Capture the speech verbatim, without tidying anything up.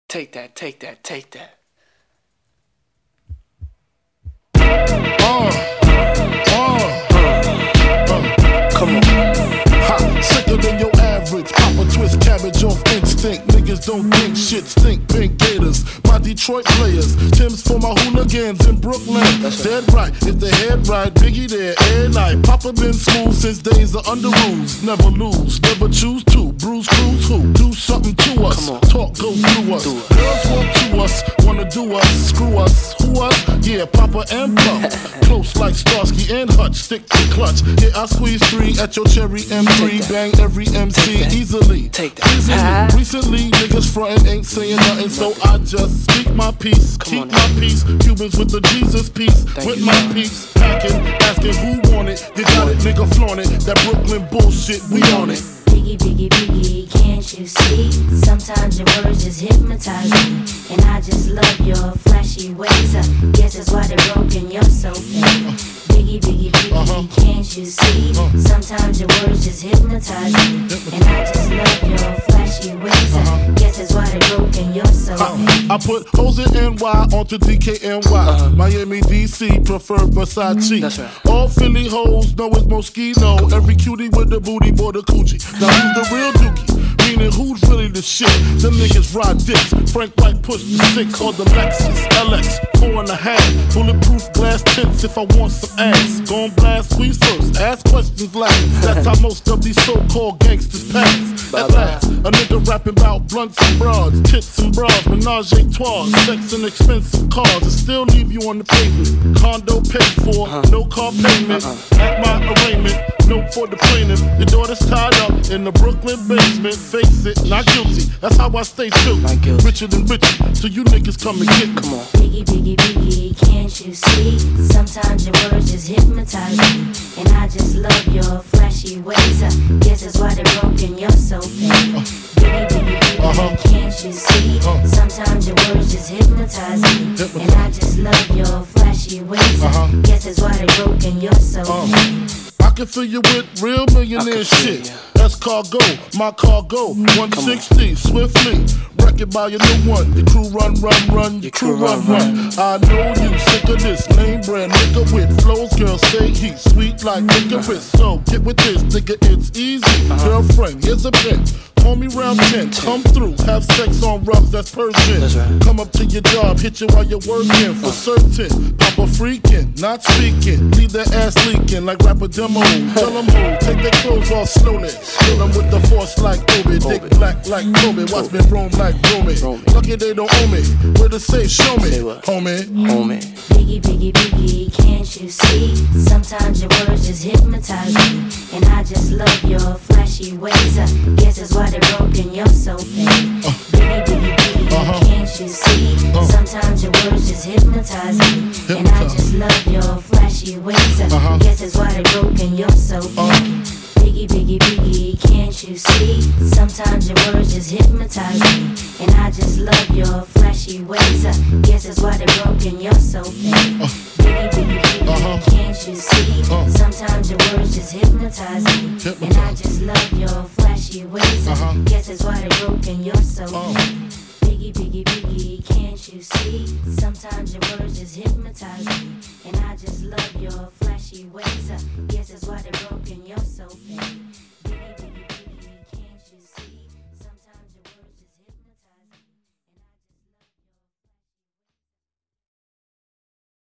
Take that, take that, take that. Uh, uh, uh, come on. Ha, sicker than your average. Papa twist cabbage off instinct. Niggas don't think shit stink. Pink Gators, my Detroit players. Tim's for my hooligans in Brooklyn. That's dead right. If they head right, Biggie there every night. Papa been smooth since days of under rules. Never lose, never choose to. Bruise, cruise, who? Do something to us. Talk, go through us. Girls want to us, wanna do us, screw us. Who us? Yeah, Papa and Puff. Close like Starsky and Hutch. Stick to clutch. Yeah, I squeeze three at your cherry M three. Bang every M C easily. Take that. Easily. Recently, niggas frontin' ain't saying nothing, so I just speak my peace. Keep my peace. Cubans with the Jesus peace. With my peace. Packing, asking who want it. You got it, nigga, flaunt it. That Brooklyn bullshit, we on it. Biggie, biggie, biggie, can't you see? Sometimes your words just hypnotize me. And I just love your flashy ways. I guess that's why they're broken, you're so fake. Biggie, biggie, biggie, uh-huh. Can't you see? Uh-huh. Sometimes your words just hypnotize me. And I just love your flashy ways. Uh-huh. Guess that's why they're broken, you're so fake. I put hoes in N Y onto D K N Y. Uh-huh. Miami, D C, prefer Versace. That's right. All Philly hoes know it's Moschino. Every cutie with the booty, boy, the coochie. Now who's the real dookie? Meaning who's really the shit? Them niggas ride dicks. Frank White push the six or the Lexus L X four and a half. Bulletproof glass tints if I want some ass. Gon' blast squeeze first, ask questions last. That's how most of these so-called gangsters pass. At last, a nigga rapping about blunts and broads, tits and bras, menage a trois, sex and expensive cars, and still leave you on the pavement. Condo paid for, no car payment. At my arraignment, note for the plaintiff. Your daughter's tied up in the Brooklyn basement. Face it, not guilty. That's how I stay still. Richer than richer, so you niggas come and get me. Come on. Biggie, biggie, biggie, can't you see? Sometimes your words just hypnotize me. And I just love your flashy ways. I guess that's why they're broken, you're so fake. Uh, biggie, biggie, biggie, uh-huh. Can't you see? Uh, Sometimes your words just hypnotize me. Hypnotize. And I just love your flashy ways. Uh-huh. I guess that's why they're broken, you're so uh, fake. I can fill you with real millionaire shit. You. That's cargo, my cargo. one sixty, swiftly. Wreck it by your new one. Your crew run, run, run. Your, your crew, crew run, run, run. I know you sick of this name brand nigga with flows. Girl, say he's sweet like licorice. So get with this, nigga, it's easy. Uh-huh. Girlfriend, here's a bitch. Call me round ten, come through, have sex on rugs, that's Persian. That's right. Come up to your job, hit you while you're working, for certain. Papa freaking, not speaking, leave that ass leaking like rapper demo. Tell them who, take their clothes off slowly. Kill them with the force like Obi, dick black like Kobe, watch me roam like Romy. Lucky they don't owe me, where to say, show me, homie. Homie. Biggie, biggie, biggie, can't you see? Sometimes your words just hypnotize me. And I just love your flashy ways. I guess that's why they're broken, you're so fake. Uh, biggie, biggie, biggie, uh-huh. Can't you see? Uh, Sometimes your words just hypnotize me. Hypnotize. And I just love your flashy ways. I uh-huh. guess that's why they're broken, you're so fake. Uh, Biggie, biggie, biggie, can't you see? Sometimes your words just hypnotize me. And I just love your flashy ways. I guess that's why they're broken, you're so fake. Uh, biggie, biggie, biggie, uh-huh. Can't you see? Uh, Sometimes your words just hypnotize me. Hypnotize. And I just love your flashy ways. I uh-huh. guess that's why they're broken, you're so fake. Uh.